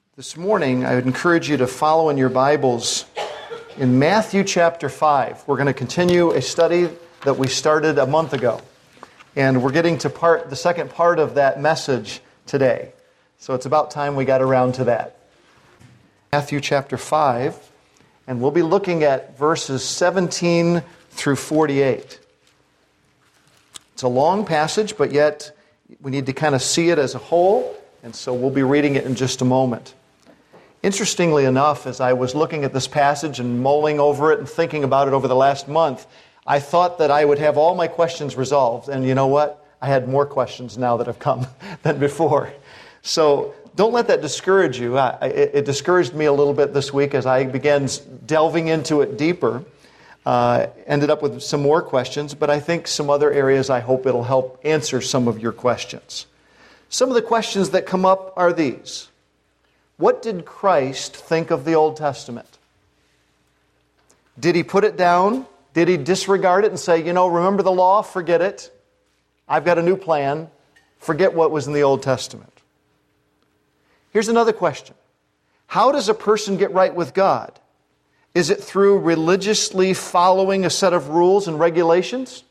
This morning, I would encourage you to follow in your Bibles in Matthew chapter 5. We're going to continue a study that we started a month ago. And we're getting to the second part of that message today. So it's about time we got around to that. Matthew chapter 5, and we'll be looking at verses 17 through 48. It's a long passage, but yet we need to kind of see it as a whole, and so we'll be reading it in just a moment. Interestingly enough, as I was looking at this passage and mulling over it and thinking about it over the last month, I thought that I would have all my questions resolved. And you know what? I had more questions now that have come than before. So don't let that discourage you. It discouraged me a little bit this week as I began delving into it deeper. Ended up with some more questions, but I think some other areas I hope it'll help answer some of your questions. Some of the questions that come up are these. What did Christ think of the Old Testament? Did he put it down? Did he disregard it and say, remember the law, forget it. I've got a new plan. Forget what was in the Old Testament. Here's another question. How does a person get right with God? Is it through religiously following a set of rules and regulations?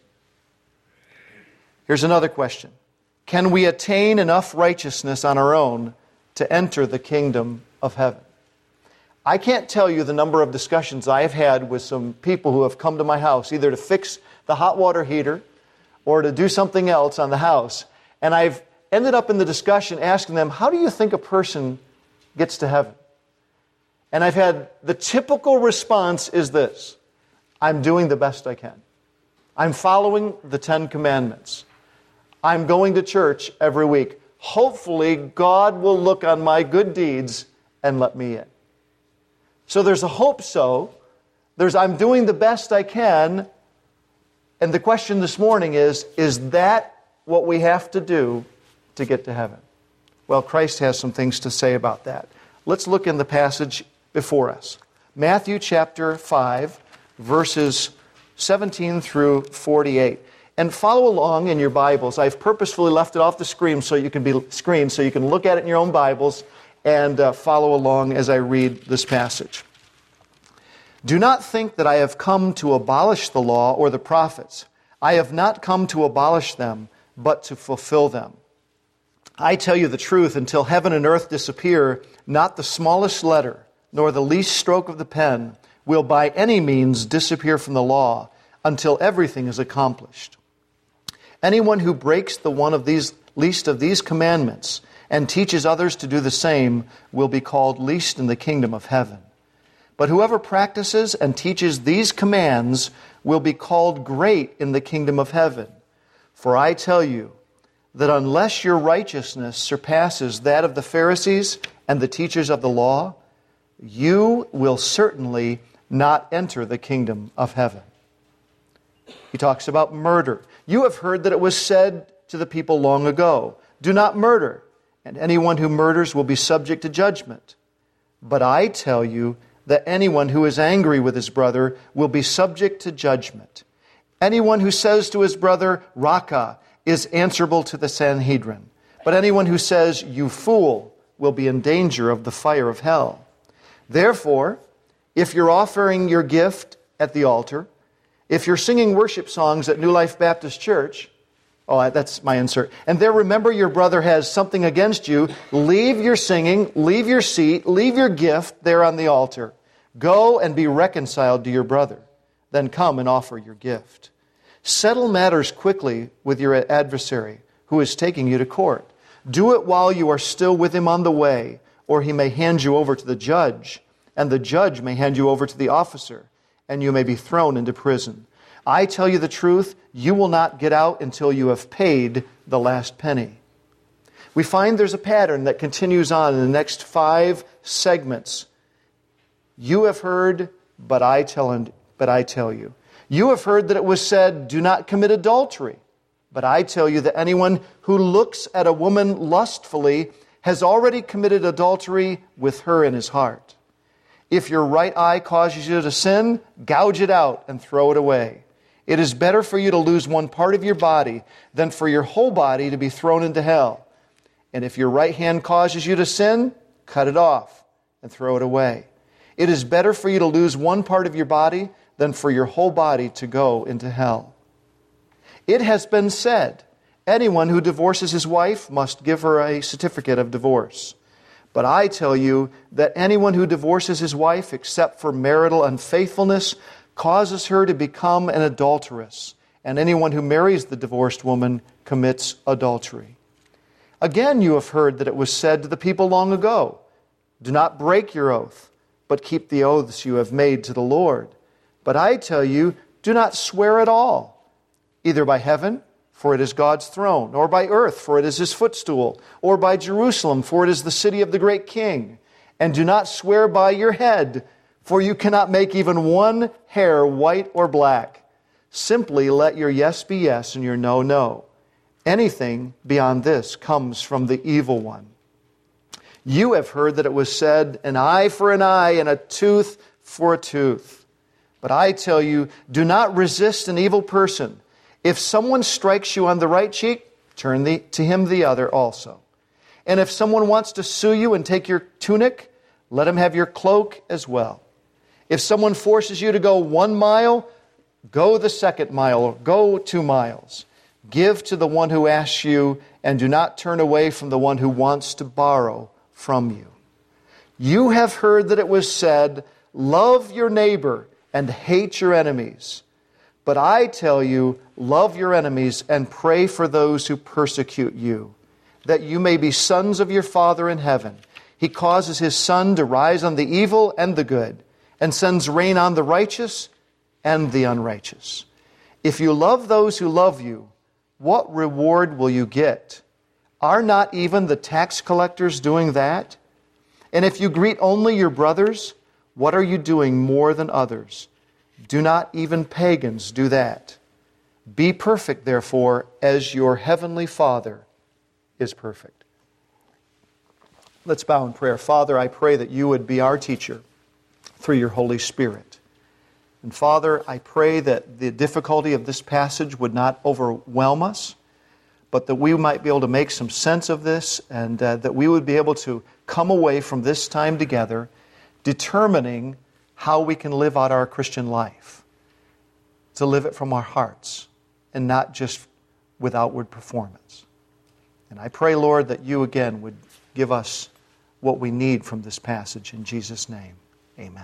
Here's another question. Can we attain enough righteousness on our own to enter the kingdom of heaven? I can't tell you the number of discussions I have had with some people who have come to my house, either to fix the hot water heater or to do something else on the house. And I've ended up in the discussion asking them, how do you think a person gets to heaven? And I've had the typical response is this: I'm doing the best I can. I'm following the 10 Commandments. I'm going to church every week. Hopefully, God will look on my good deeds and let me in. So there's a hope so. There's I'm doing the best I can. And the question this morning is that what we have to do to get to heaven? Well, Christ has some things to say about that. Let's look in the passage before us. Matthew chapter 5, verses 17 through 48. And follow along in your Bibles. I've purposefully left it off the screen so you can look at it in your own Bibles and follow along as I read this passage. Do not think that I have come to abolish the law or the prophets. I have not come to abolish them, but to fulfill them. I tell you the truth, until heaven and earth disappear, not the smallest letter, nor the least stroke of the pen, will by any means disappear from the law, until everything is accomplished. Anyone who breaks the one of these least of these commandments and teaches others to do the same will be called least in the kingdom of heaven. But whoever practices and teaches these commands will be called great in the kingdom of heaven. For I tell you that unless your righteousness surpasses that of the Pharisees and the teachers of the law, you will certainly not enter the kingdom of heaven. He talks about murder. You have heard that it was said to the people long ago, do not murder, and anyone who murders will be subject to judgment. But I tell you that anyone who is angry with his brother will be subject to judgment. Anyone who says to his brother, Raca, is answerable to the Sanhedrin. But anyone who says, you fool, will be in danger of the fire of hell. Therefore, if you're offering your gift at the altar, if you're singing worship songs at New Life Baptist Church, that's my insert, and there remember your brother has something against you, leave your singing, leave your seat, leave your gift there on the altar. Go and be reconciled to your brother. Then come and offer your gift. Settle matters quickly with your adversary who is taking you to court. Do it while you are still with him on the way, or he may hand you over to the judge, and the judge may hand you over to the officer, and you may be thrown into prison. I tell you the truth, you will not get out until you have paid the last penny. We find there's a pattern that continues on in the next 5 segments. You have heard, but I tell you. You have heard that it was said, do not commit adultery. But I tell you that anyone who looks at a woman lustfully has already committed adultery with her in his heart. If your right eye causes you to sin, gouge it out and throw it away. It is better for you to lose one part of your body than for your whole body to be thrown into hell. And if your right hand causes you to sin, cut it off and throw it away. It is better for you to lose one part of your body than for your whole body to go into hell. It has been said, anyone who divorces his wife must give her a certificate of divorce. But I tell you that anyone who divorces his wife except for marital unfaithfulness causes her to become an adulteress, and anyone who marries the divorced woman commits adultery. Again, you have heard that it was said to the people long ago, do not break your oath, but keep the oaths you have made to the Lord. But I tell you, do not swear at all, either by heaven, for it is God's throne, or by earth, for it is His footstool, or by Jerusalem, for it is the city of the great King. And do not swear by your head, for you cannot make even one hair white or black. Simply let your yes be yes and your no, no. Anything beyond this comes from the evil one. You have heard that it was said, an eye for an eye and a tooth for a tooth. But I tell you, do not resist an evil person. If someone strikes you on the right cheek, turn to him the other also. And if someone wants to sue you and take your tunic, let him have your cloak as well. If someone forces you to go 1 mile, go the 2nd mile, or go 2 miles. Give to the one who asks you, and do not turn away from the one who wants to borrow from you. You have heard that it was said, love your neighbor and hate your enemies. But I tell you, love your enemies and pray for those who persecute you, that you may be sons of your Father in heaven. He causes His sun to rise on the evil and the good, and sends rain on the righteous and the unrighteous. If you love those who love you, what reward will you get? Are not even the tax collectors doing that? And if you greet only your brothers, what are you doing more than others? Do not even pagans do that? Be perfect, therefore, as your heavenly Father is perfect. Let's bow in prayer. Father, I pray that you would be our teacher through your Holy Spirit. And Father, I pray that the difficulty of this passage would not overwhelm us, but that we might be able to make some sense of this, and that we would be able to come away from this time together determining how we can live out our Christian life, to live it from our hearts and not just with outward performance. And I pray, Lord, that you again would give us what we need from this passage. In Jesus' name, amen.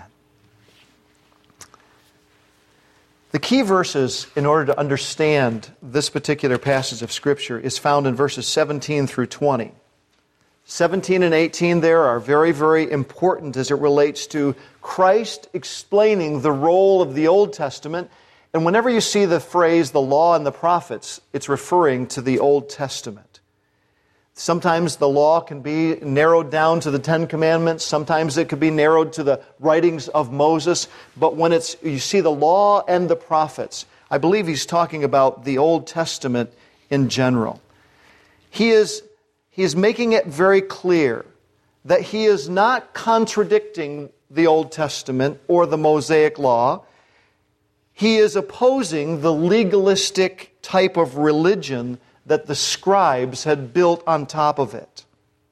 The key verses in order to understand this particular passage of Scripture is found in verses 17 through 20. 17 and 18 there are very, very important as it relates to Christ explaining the role of the Old Testament. And whenever you see the phrase, the law and the prophets, it's referring to the Old Testament. Sometimes the law can be narrowed down to the Ten Commandments. Sometimes it could be narrowed to the writings of Moses. But when you see the law and the prophets, I believe he's talking about the Old Testament in general. He is making it very clear that he is not contradicting the Old Testament or the Mosaic Law. He is opposing the legalistic type of religion that the scribes had built on top of it.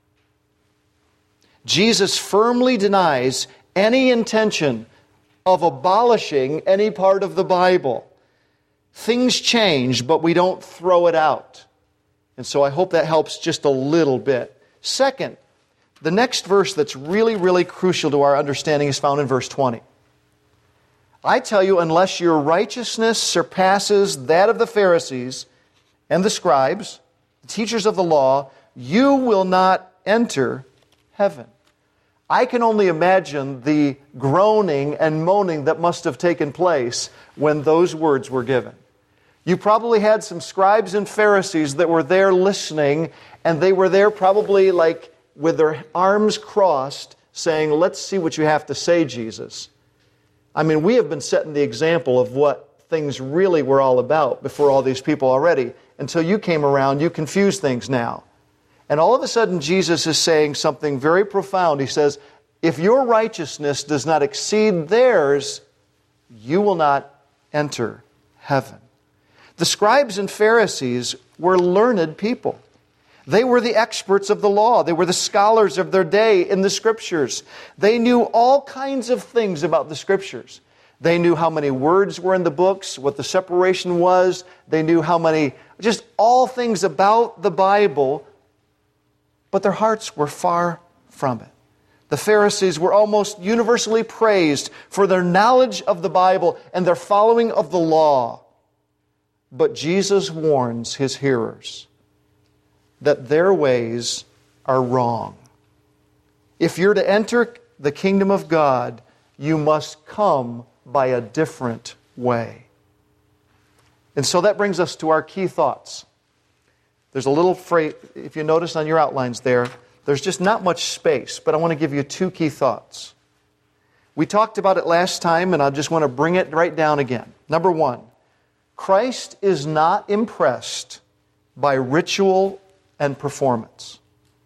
Jesus firmly denies any intention of abolishing any part of the Bible. Things change, but we don't throw it out. And so I hope that helps just a little bit. Second, the next verse that's really, really crucial to our understanding is found in verse 20. I tell you, unless your righteousness surpasses that of the Pharisees and the scribes, the teachers of the law, you will not enter heaven. I can only imagine the groaning and moaning that must have taken place when those words were given. You probably had some scribes and Pharisees that were there listening, and they were there probably like with their arms crossed, saying, let's see what you have to say, Jesus. I mean, we have been setting the example of what things really were all about before all these people already. Until you came around, you confused things now. And all of a sudden, Jesus is saying something very profound. He says, if your righteousness does not exceed theirs, you will not enter heaven. The scribes and Pharisees were learned people. They were the experts of the law. They were the scholars of their day in the Scriptures. They knew all kinds of things about the Scriptures. They knew how many words were in the books, what the separation was. They knew just all things about the Bible, but their hearts were far from it. The Pharisees were almost universally praised for their knowledge of the Bible and their following of the law. But Jesus warns His hearers that their ways are wrong. If you're to enter the kingdom of God, you must come by a different way. And so that brings us to our key thoughts. There's a little phrase, if you notice on your outlines there's just not much space, but I want to give you two key thoughts. We talked about it last time, and I just want to bring it right down again. Number one, Christ is not impressed by ritual and performance.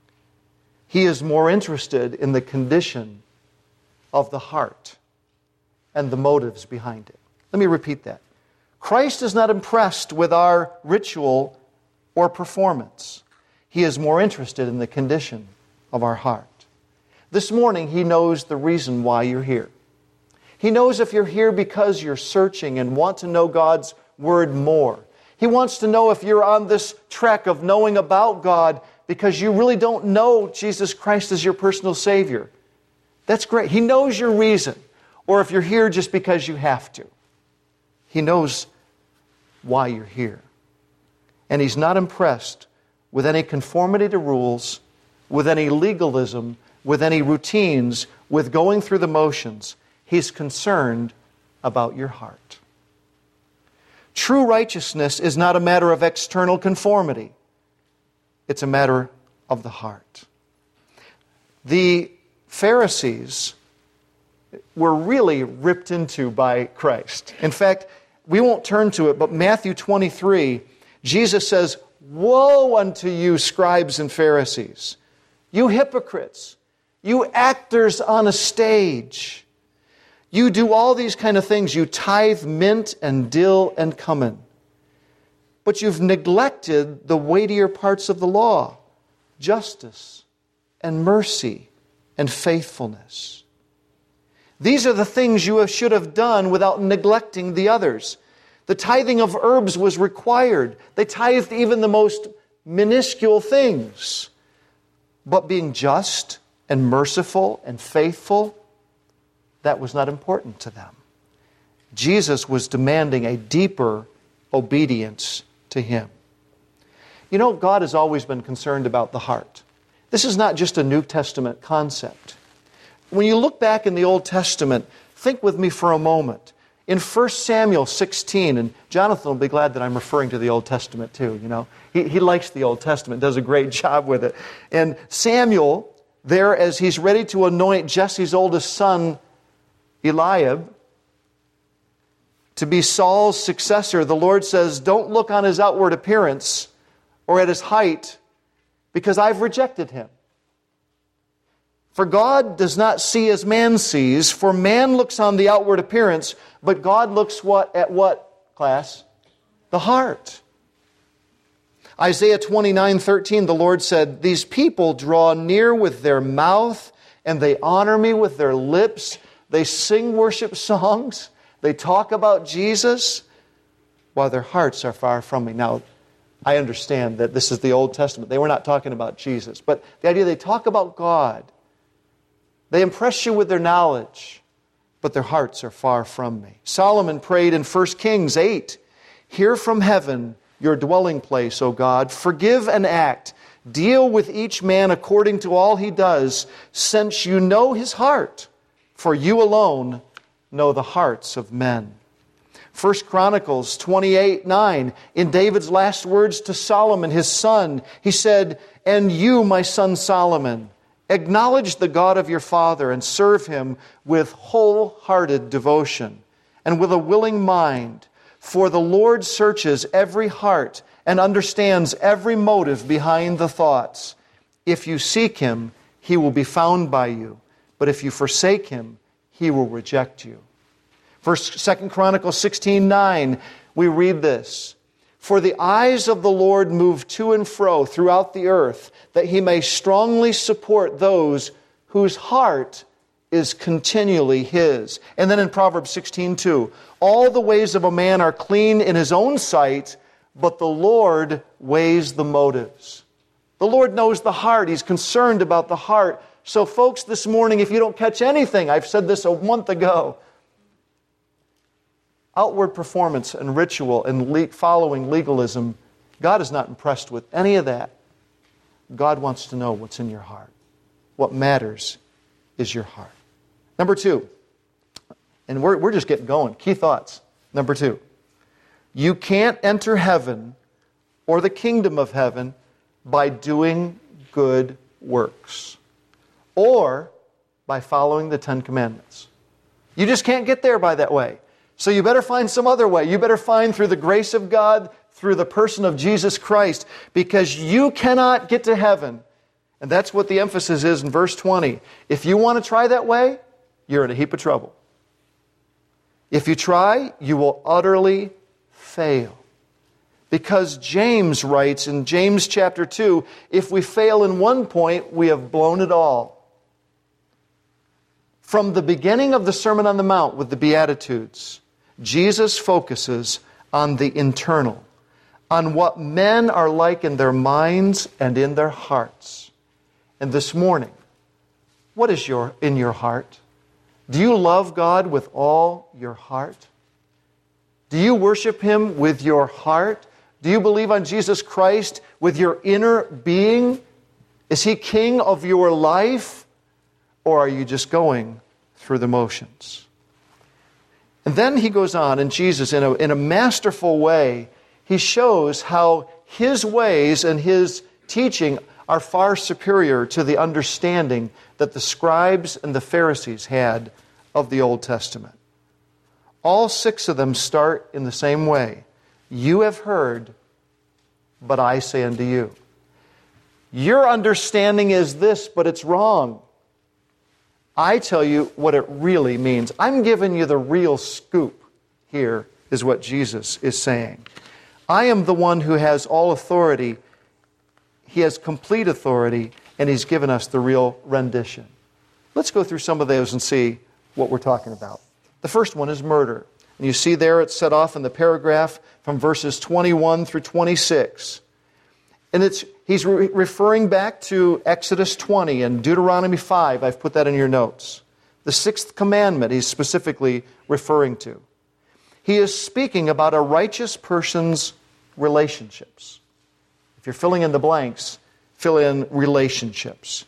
He is more interested in the condition of the heart and the motives behind it. Let me repeat that. Christ is not impressed with our ritual or performance. He is more interested in the condition of our heart. This morning, He knows the reason why you're here. He knows if you're here because you're searching and want to know God's Word more. He wants to know if you're on this trek of knowing about God because you really don't know Jesus Christ as your personal Savior. That's great. He knows your reason. Or if you're here just because you have to. He knows why you're here. And He's not impressed with any conformity to rules, with any legalism, with any routines, with going through the motions. He's concerned about your heart. True righteousness is not a matter of external conformity. It's a matter of the heart. The Pharisees were really ripped into by Christ. In fact, we won't turn to it, but Matthew 23, Jesus says, "Woe unto you, scribes and Pharisees, you hypocrites, you actors on a stage. You do all these kind of things. You tithe mint and dill and cumin. But you've neglected the weightier parts of the law, justice and mercy and faithfulness. These are the things you should have done without neglecting the others." The tithing of herbs was required. They tithed even the most minuscule things. But being just and merciful and faithful, that was not important to them. Jesus was demanding a deeper obedience to Him. You know, God has always been concerned about the heart. This is not just a New Testament concept. When you look back in the Old Testament, think with me for a moment. In 1 Samuel 16, and Jonathan will be glad that I'm referring to the Old Testament too, you know. He likes the Old Testament, does a great job with it. And Samuel, there as he's ready to anoint Jesse's oldest son, Eliab, to be Saul's successor, the Lord says, "Don't look on his outward appearance or at his height, because I've rejected him. For God does not see as man sees, for man looks on the outward appearance, but God looks at what, class? The heart." Isaiah 29:13, the Lord said, "These people draw near with their mouth, and they honor me with their lips. They sing worship songs. They talk about Jesus, while their hearts are far from me." Now, I understand that this is the Old Testament. They were not talking about Jesus. But the idea they talk about God. They impress you with their knowledge, but their hearts are far from me. Solomon prayed in 1 Kings 8, "Hear from heaven your dwelling place, O God. Forgive and act. Deal with each man according to all he does, since you know his heart, for you alone know the hearts of men." 1 Chronicles 28:9, in David's last words to Solomon, his son, he said, "And you, my son Solomon, acknowledge the God of your father and serve Him with wholehearted devotion and with a willing mind, for the Lord searches every heart and understands every motive behind the thoughts. If you seek Him, He will be found by you, but if you forsake Him, He will reject you." 2 Chronicles 16:9, we read this, For the eyes of the Lord move to and fro throughout the earth, that He may strongly support those whose heart is continually His. And then in Proverbs 16:2, all the ways of a man are clean in his own sight, but the Lord weighs the motives. The Lord knows the heart. He's concerned about the heart. So folks, this morning, if you don't catch anything, I've said this a month ago, outward performance and ritual and following legalism, God is not impressed with any of that. God wants to know what's in your heart. What matters is your heart. Number 2, and we're just getting going. Key thoughts. Number 2, you can't enter heaven or the kingdom of heaven by doing good works or by following the 10 Commandments. You just can't get there by that way. So you better find some other way. You better find through the grace of God, through the person of Jesus Christ, because you cannot get to heaven. And that's what the emphasis is in verse 20. If you want to try that way, you're in a heap of trouble. If you try, you will utterly fail. Because James writes in James chapter 2, if we fail in one point, we have blown it all. From the beginning of the Sermon on the Mount with the Beatitudes, Jesus focuses on the internal, on what men are like in their minds and in their hearts. And this morning, what is in your heart? Do you love God with all your heart? Do you worship Him with your heart? Do you believe on Jesus Christ with your inner being? Is He King of your life? Or are you just going through the motions? And then he goes on, and Jesus, in a masterful way, He shows how His ways and His teaching are far superior to the understanding that the scribes and the Pharisees had of the Old Testament. All 6 of them start in the same way. You have heard, but I say unto you. Your understanding is this, but it's wrong. I tell you what it really means. I'm giving you the real scoop here, is what Jesus is saying. I am the one who has all authority. He has complete authority, and He's given us the real rendition. Let's go through some of those and see what we're talking about. The first one is murder. And you see there it's set off in the paragraph from verses 21 through 26. And he's referring back to Exodus 20 and Deuteronomy 5. I've put that in your notes. The 6th commandment he's specifically referring to. He is speaking about a righteous person's relationships. If you're filling in the blanks, fill in relationships.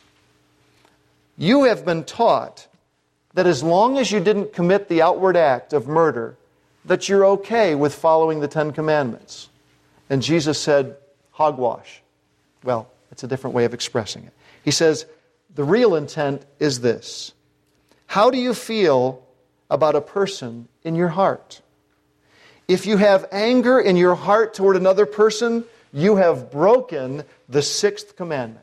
You have been taught that as long as you didn't commit the outward act of murder, that you're okay with following the 10 Commandments. And Jesus said, hogwash. Well, it's a different way of expressing it. He says, the real intent is this. How do you feel about a person in your heart? If you have anger in your heart toward another person, you have broken the 6th commandment.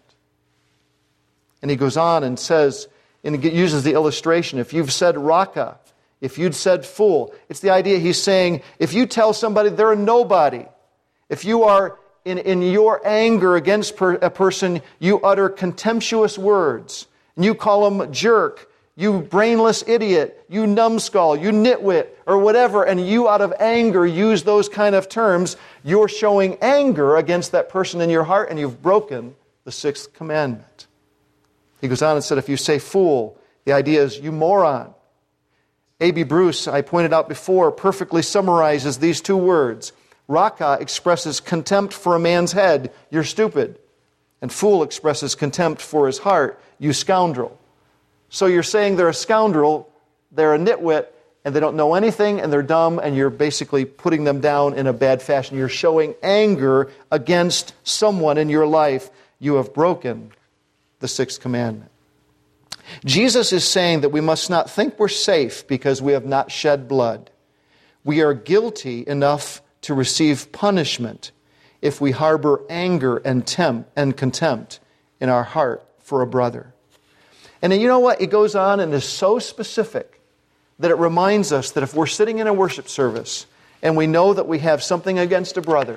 And he goes on and says, and he uses the illustration, if you've said raka, if you'd said fool, it's the idea he's saying, if you tell somebody they're a nobody, if you are in your anger against a person, you utter contemptuous words, and you call them jerk, you brainless idiot, you numbskull, you nitwit, or whatever, and you out of anger use those kind of terms, you're showing anger against that person in your heart, and you've broken the 6th commandment. He goes on and said, if you say fool, the idea is you moron. A.B. Bruce, I pointed out before, perfectly summarizes these 2 words. Raka expresses contempt for a man's head, you're stupid. And fool expresses contempt for his heart, you scoundrel. So you're saying they're a scoundrel, they're a nitwit, and they don't know anything, and they're dumb, and you're basically putting them down in a bad fashion. You're showing anger against someone in your life. You have broken the 6th commandment. Jesus is saying that we must not think we're safe because we have not shed blood. We are guilty enough to receive punishment if we harbor anger and contempt in our heart for a brother. And then you know what? It goes on and is so specific that it reminds us that if we're sitting in a worship service and we know that we have something against a brother,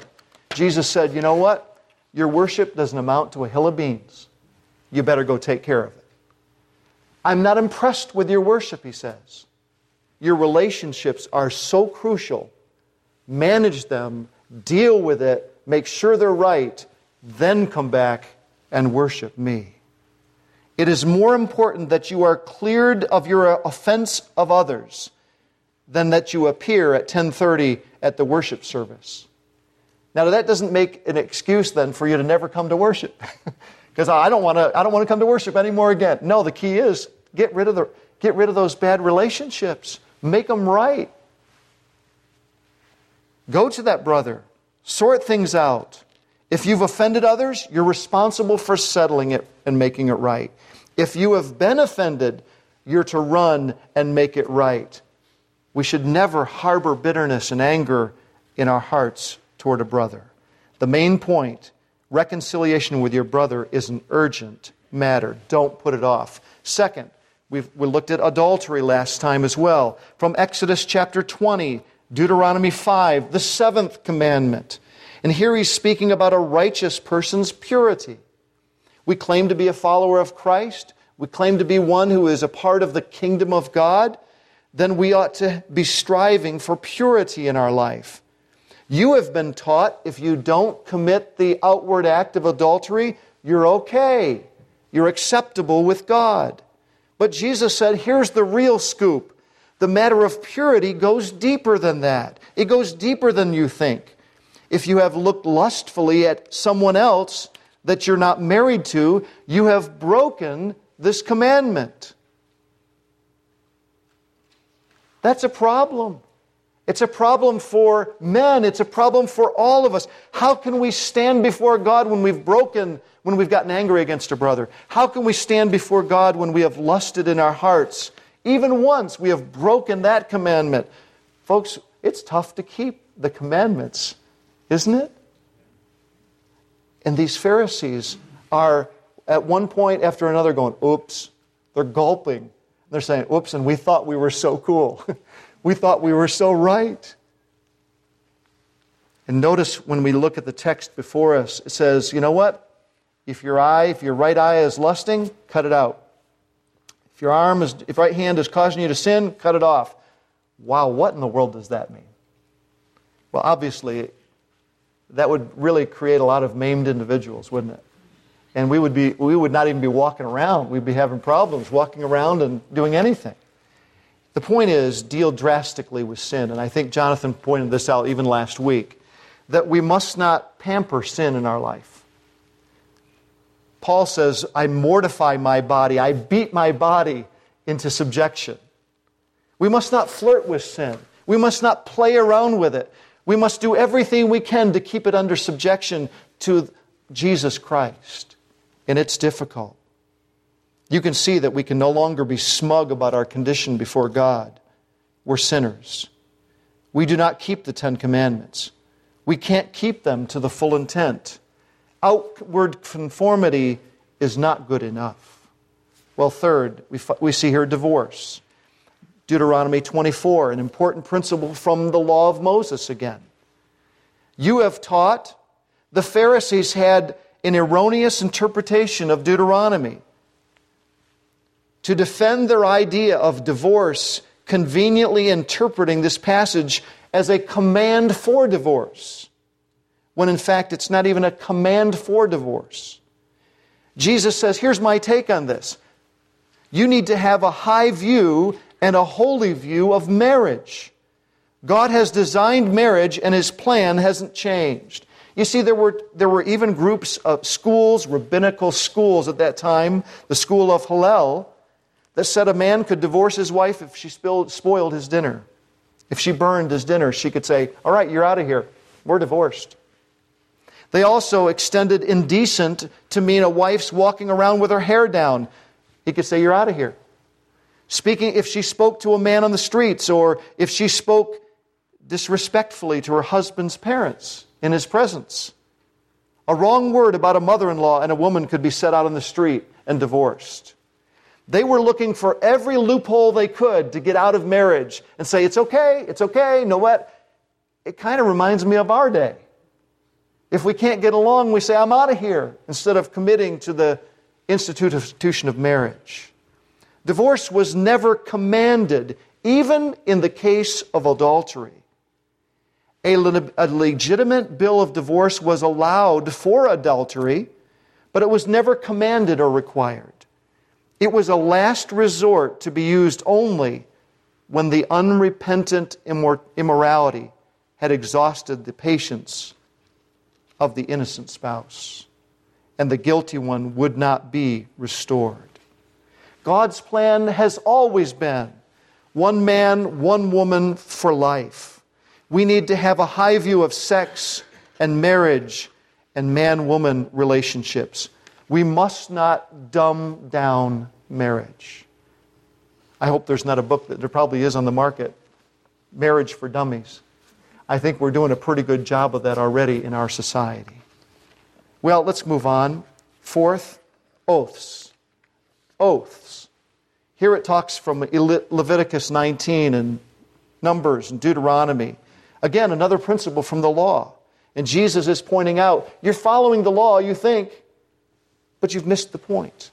Jesus said, you know what? Your worship doesn't amount to a hill of beans. You better go take care of it. I'm not impressed with your worship, he says. Your relationships are so crucial. Manage them, deal with it, make sure they're right, then come back and worship me. It is more important that you are cleared of your offense of others than that you appear at 10:30 at the worship service. Now that doesn't make an excuse then for you to never come to worship. Because I don't want to come to worship anymore again. No, the key is get rid of those bad relationships. Make them right. Go to that brother. Sort things out. If you've offended others, you're responsible for settling it and making it right. If you have been offended, you're to run and make it right. We should never harbor bitterness and anger in our hearts toward a brother. The main point, reconciliation with your brother is an urgent matter. Don't put it off. Second, we looked at adultery last time as well. From Exodus chapter 20, Deuteronomy 5, the 7th commandment. And here he's speaking about a righteous person's purity. We claim to be a follower of Christ. We claim to be one who is a part of the kingdom of God. Then we ought to be striving for purity in our life. You have been taught if you don't commit the outward act of adultery, you're okay. You're acceptable with God. But Jesus said, here's the real scoop. The matter of purity goes deeper than that. It goes deeper than you think. If you have looked lustfully at someone else that you're not married to, you have broken this commandment. That's a problem. It's a problem for men. It's a problem for all of us. How can we stand before God when we've gotten angry against a brother? How can we stand before God when we have lusted in our hearts? Even once we have broken that commandment. Folks, it's tough to keep the commandments, isn't it? And these Pharisees are at one point after another going, oops. They're gulping. They're saying, oops, and we thought we were so cool. We thought we were so right. And notice when we look at the text before us, it says, you know what? If your right eye is lusting, cut it out. If your right hand is causing you to sin, cut it off. Wow, what in the world does that mean? Well, obviously, that would really create a lot of maimed individuals, wouldn't it? And we would not even be walking around. We'd be having problems walking around and doing anything. The point is, deal drastically with sin. And I think Jonathan pointed this out even last week, that we must not pamper sin in our life. Paul says, I mortify my body. I beat my body into subjection. We must not flirt with sin. We must not play around with it. We must do everything we can to keep it under subjection to Jesus Christ. And it's difficult. You can see that we can no longer be smug about our condition before God. We're sinners. We do not keep the 10 Commandments. We can't keep them to the full intent. Outward conformity is not good enough. Well, third, we see here divorce. Deuteronomy 24, an important principle from the law of Moses again. You have taught, the Pharisees had an erroneous interpretation of Deuteronomy. To defend their idea of divorce, conveniently interpreting this passage as a command for divorce, when in fact it's not even a command for divorce. Jesus says, here's my take on this. You need to have a high view and a holy view of marriage. God has designed marriage and His plan hasn't changed. You see, there were even groups of schools, rabbinical schools at that time, the school of Hillel, that said a man could divorce his wife if she spoiled his dinner. If she burned his dinner, she could say, all right, you're out of here. We're divorced. They also extended indecent to mean a wife's walking around with her hair down. He could say, you're out of here. Speaking, if she spoke to a man on the streets, or if she spoke disrespectfully to her husband's parents in his presence. A wrong word about a mother-in-law and a woman could be set out on the street and divorced. They were looking for every loophole they could to get out of marriage and say, it's okay. You know what? It kind of reminds me of our day. If we can't get along, we say, I'm out of here, instead of committing to the institution of marriage. Divorce was never commanded, even in the case of adultery. A legitimate bill of divorce was allowed for adultery, but it was never commanded or required. It was a last resort to be used only when the unrepentant immorality had exhausted the patience of the innocent spouse, and the guilty one would not be restored. God's plan has always been one man, one woman for life. We need to have a high view of sex and marriage and man-woman relationships. We must not dumb down marriage. I hope there's not a book that there probably is on the market, Marriage for Dummies. I think we're doing a pretty good job of that already in our society. Well, let's move on. Fourth, oaths. Oaths. Here it talks from Leviticus 19 and Numbers and Deuteronomy. Again, another principle from the law. And Jesus is pointing out, you're following the law, you think, but you've missed the point.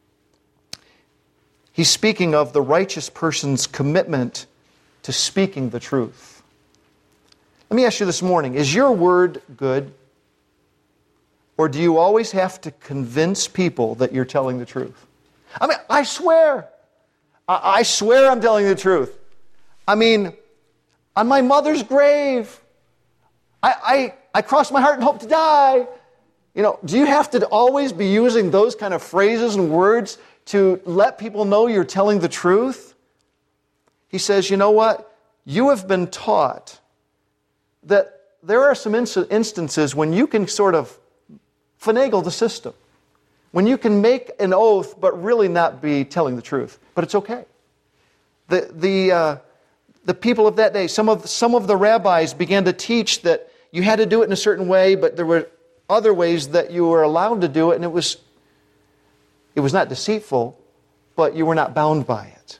He's speaking of the righteous person's commitment to speaking the truth. Let me ask you this morning, is your word good? Or do you always have to convince people that you're telling the truth? I mean, I swear I'm telling the truth. I mean, on my mother's grave, I cross my heart and hope to die. You know, do you have to always be using those kind of phrases and words to let people know you're telling the truth? He says, you know what? You have been taught that there are some instances when you can sort of finagle the system, when you can make an oath but really not be telling the truth. But it's okay. The people of that day, some of the rabbis began to teach that you had to do it in a certain way, but there were other ways that you were allowed to do it, and it was not deceitful, but you were not bound by it.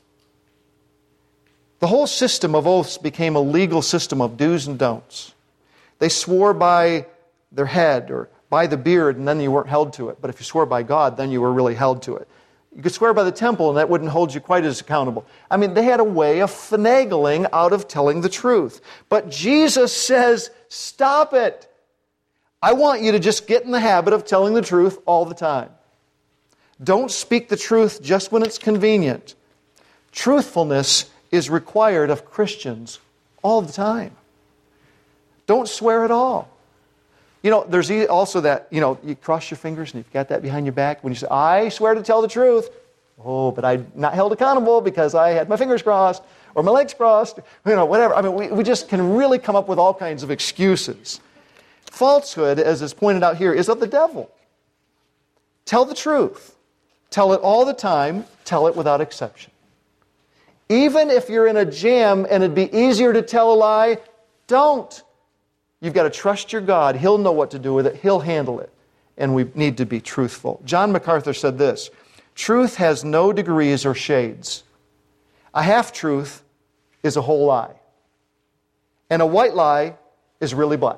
The whole system of oaths became a legal system of do's and don'ts. They swore by their head or by the beard, and then you weren't held to it. But if you swore by God, then you were really held to it. You could swear by the temple, and that wouldn't hold you quite as accountable. I mean, they had a way of finagling out of telling the truth. But Jesus says, stop it. I want you to just get in the habit of telling the truth all the time. Don't speak the truth just when it's convenient. Truthfulness is required of Christians all the time. Don't swear at all. You know, there's also that, you know, you cross your fingers and you've got that behind your back when you say, I swear to tell the truth. Oh, but I'm not held accountable because I had my fingers crossed or my legs crossed, you know, whatever. I mean, we just can really come up with all kinds of excuses. Falsehood, as is pointed out here, is of the devil. Tell the truth. Tell it all the time. Tell it without exception. Even if you're in a jam and it'd be easier to tell a lie, don't. You've got to trust your God. He'll know what to do with it. He'll handle it. And we need to be truthful. John MacArthur said this, truth has no degrees or shades. A half-truth is a whole lie. And a white lie is really black.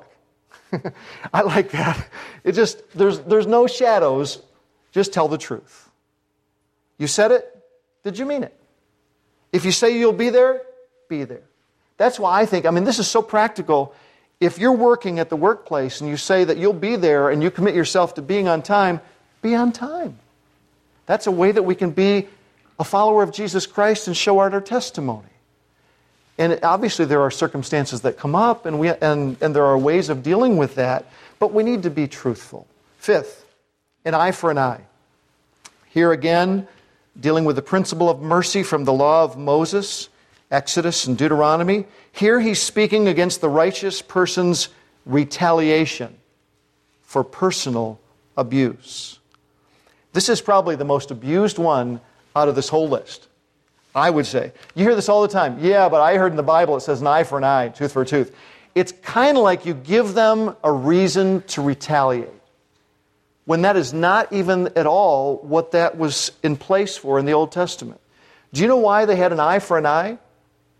I like that. It just, there's no shadows. Just tell the truth. You said it, did you mean it? If you say you'll be there, be there. That's why I think, this is so practical. If you're working at the workplace and you say that you'll be there and you commit yourself to being on time, be on time. That's a way that we can be a follower of Jesus Christ and show our testimony. And obviously there are circumstances that come up and there are ways of dealing with that, but we need to be truthful. Fifth, an eye for an eye. Here again, dealing with the principle of mercy from the law of Moses, Exodus and Deuteronomy. Here he's speaking against the righteous person's retaliation for personal abuse. This is probably the most abused one out of this whole list, I would say. You hear this all the time. Yeah, but I heard in the Bible it says an eye for an eye, tooth for a tooth. It's kind of like you give them a reason to retaliate, when that is not even at all what that was in place for in the Old Testament. Do you know why they had an eye for an eye?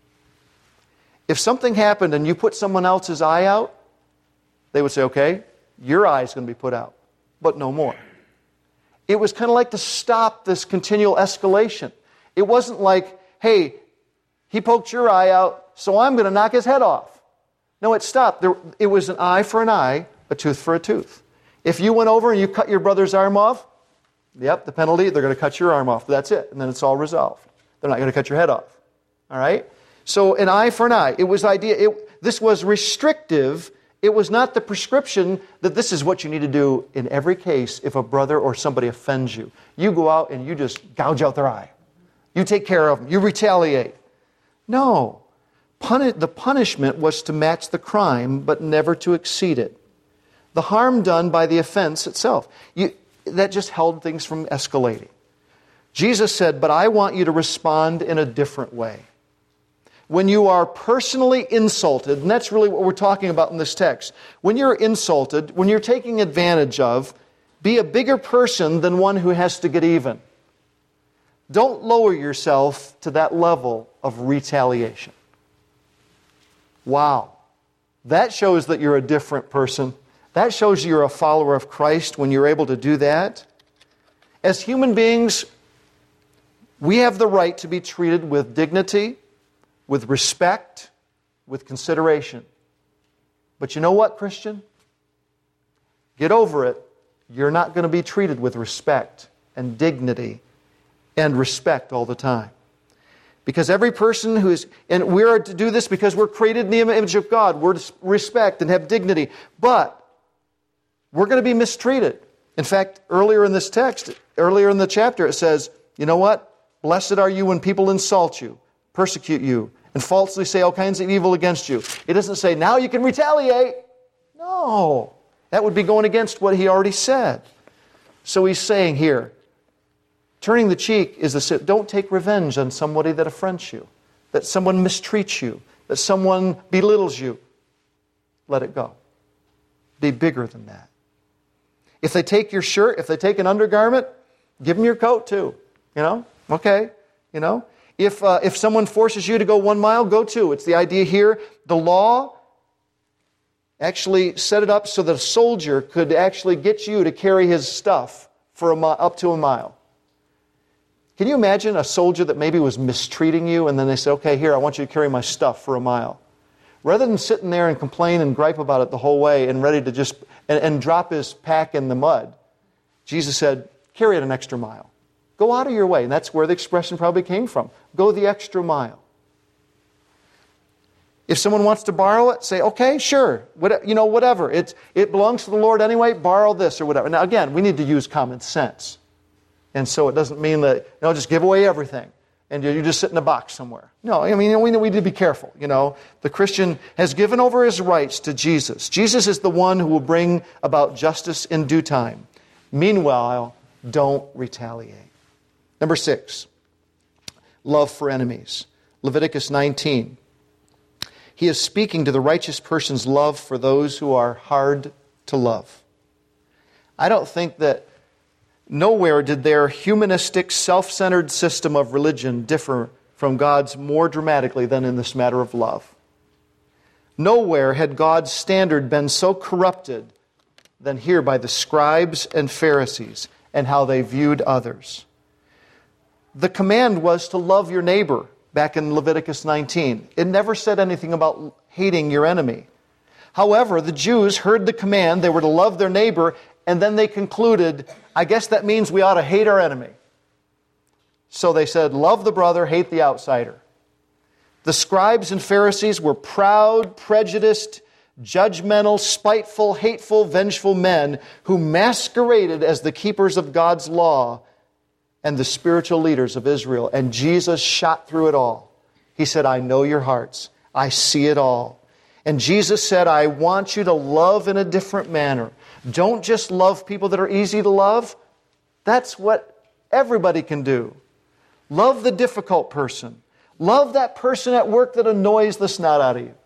If something happened and you put someone else's eye out, they would say, okay, your eye is going to be put out, but no more. It was kind of like to stop this continual escalation. It wasn't like, hey, he poked your eye out, so I'm going to knock his head off. No, it stopped. It was an eye for an eye, a tooth for a tooth. If you went over and you cut your brother's arm off, yep, the penalty, they're going to cut your arm off. That's it. And then it's all resolved. They're not going to cut your head off. All right? So an eye for an eye. It was this was restrictive. It was not the prescription that this is what you need to do in every case if a brother or somebody offends you. You go out and you just gouge out their eye. You take care of them. You retaliate. No. The punishment was to match the crime, but never to exceed it. The harm done by the offense itself. That just held things from escalating. Jesus said, but I want you to respond in a different way. When you are personally insulted, and that's really what we're talking about in this text. When you're insulted, when you're taken advantage of, be a bigger person than one who has to get even. Don't lower yourself to that level of retaliation. Wow. That shows that you're a different person. That shows you're a follower of Christ when you're able to do that. As human beings, we have the right to be treated with dignity, with respect, with consideration. But you know what, Christian? Get over it. You're not going to be treated with respect and dignity and respect all the time. Because every person who is, and we are to do this because we're created in the image of God. We're to respect and have dignity. But we're going to be mistreated. In fact, earlier in this text, earlier in the chapter, it says, you know what? Blessed are you when people insult you, persecute you, and falsely say all kinds of evil against you. It doesn't say, now you can retaliate. No. That would be going against what he already said. So he's saying here, turning the cheek is don't take revenge on somebody that affronts you, that someone mistreats you, that someone belittles you. Let it go. Be bigger than that. If they take your shirt, if they take an undergarment, give them your coat too. Okay. If someone forces you to go 1 mile, go 2. It's the idea here. The law actually set it up so that a soldier could actually get you to carry his stuff for up to a mile. Can you imagine a soldier that maybe was mistreating you and then they say, okay, here, I want you to carry my stuff for a mile. Rather than sitting there and complain and gripe about it the whole way and ready to just and drop his pack in the mud, Jesus said, carry it an extra mile. Go out of your way. And that's where the expression probably came from. Go the extra mile. If someone wants to borrow it, say, okay, sure. Whatever. It belongs to the Lord anyway. Borrow this or whatever. Now, again, we need to use common sense. And so it doesn't mean that, just give away everything and you just sit in a box somewhere. No, we need to be careful. The Christian has given over his rights to Jesus. Jesus is the one who will bring about justice in due time. Meanwhile, don't retaliate. Number 6, love for enemies. Leviticus 19. He is speaking to the righteous person's love for those who are hard to love. I don't think that nowhere did their humanistic, self-centered system of religion differ from God's more dramatically than in this matter of love. Nowhere had God's standard been so corrupted than here by the scribes and Pharisees and how they viewed others. The command was to love your neighbor back in Leviticus 19. It never said anything about hating your enemy. However, the Jews heard the command, they were to love their neighbor, and then they concluded, I guess that means we ought to hate our enemy. So they said, love the brother, hate the outsider. The scribes and Pharisees were proud, prejudiced, judgmental, spiteful, hateful, vengeful men who masqueraded as the keepers of God's law and the spiritual leaders of Israel. And Jesus shot through it all. He said, I know your hearts. I see it all. And Jesus said, I want you to love in a different manner. Don't just love people that are easy to love. That's what everybody can do. Love the difficult person. Love that person at work that annoys the snot out of you.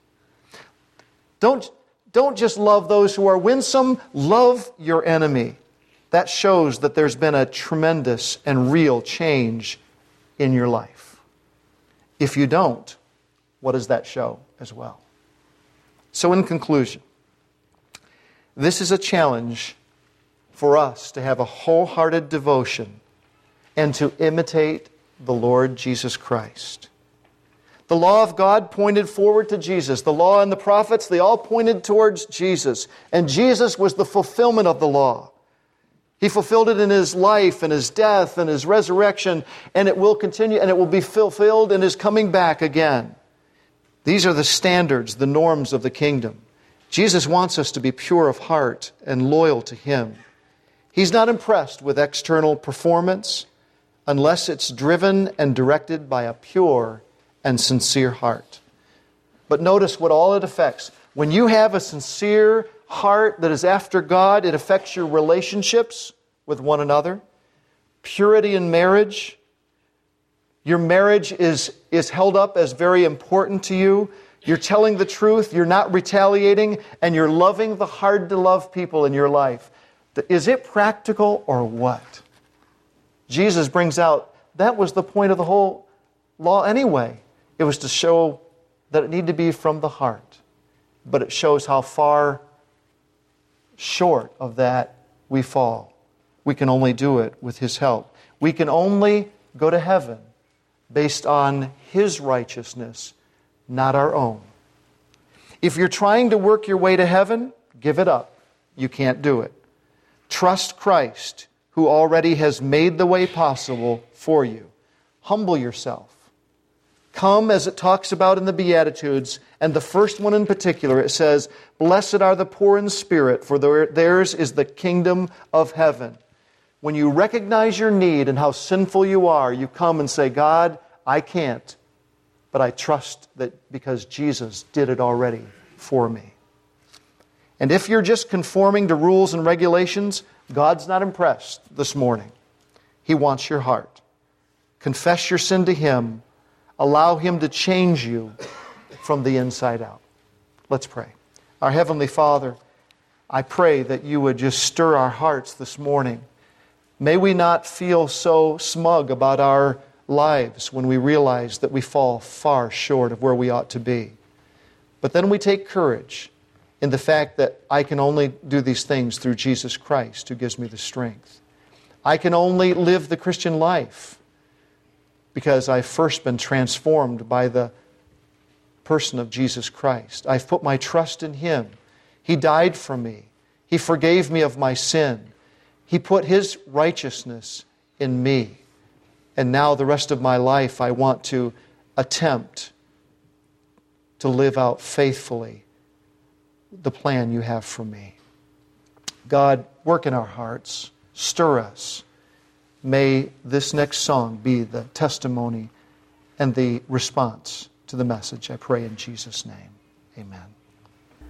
Don't just love those who are winsome. Love your enemy. That shows that there's been a tremendous and real change in your life. If you don't, what does that show as well? So in conclusion, This is a challenge for us to have a wholehearted devotion and to imitate the Lord Jesus Christ. The law of God pointed forward to Jesus. The law and the prophets, they all pointed towards Jesus. And Jesus was the fulfillment of the law. He fulfilled it in His life and His death and His resurrection, and it will continue, and it will be fulfilled in His coming back again. These are the standards, the norms of the kingdom. Jesus wants us to be pure of heart and loyal to Him. He's not impressed with external performance unless it's driven and directed by a pure and sincere heart. But notice what all it affects. When you have a sincere heart that is after God, it affects your relationships with one another. Purity in marriage. Your marriage is held up as very important to you. You're telling the truth, you're not retaliating, and you're loving the hard-to-love people in your life. Is it practical or what? Jesus brings out, that was the point of the whole law anyway. It was to show that it needed to be from the heart. But it shows how far short of that we fall. We can only do it with His help. We can only go to heaven based on His righteousness, not our own. If you're trying to work your way to heaven, give it up. You can't do it. Trust Christ, who already has made the way possible for you. Humble yourself. Come, as it talks about in the Beatitudes, and the first one in particular, it says, "Blessed are the poor in spirit, for theirs is the kingdom of heaven." When you recognize your need and how sinful you are, you come and say, "God, I can't, but I trust that because Jesus did it already for me." And if you're just conforming to rules and regulations, God's not impressed this morning. He wants your heart. Confess your sin to Him. Allow Him to change you from the inside out. Let's pray. Our Heavenly Father, I pray that You would just stir our hearts this morning. May we not feel so smug about our lives when we realize that we fall far short of where we ought to be. But then we take courage in the fact that I can only do these things through Jesus Christ, who gives me the strength. I can only live the Christian life because I've first been transformed by the person of Jesus Christ. I've put my trust in Him. He died for me. He forgave me of my sin. He put His righteousness in me. And now the rest of my life I want to attempt to live out faithfully the plan You have for me. God, work in our hearts. Stir us. May this next song be the testimony and the response to the message. I pray in Jesus' name. Amen.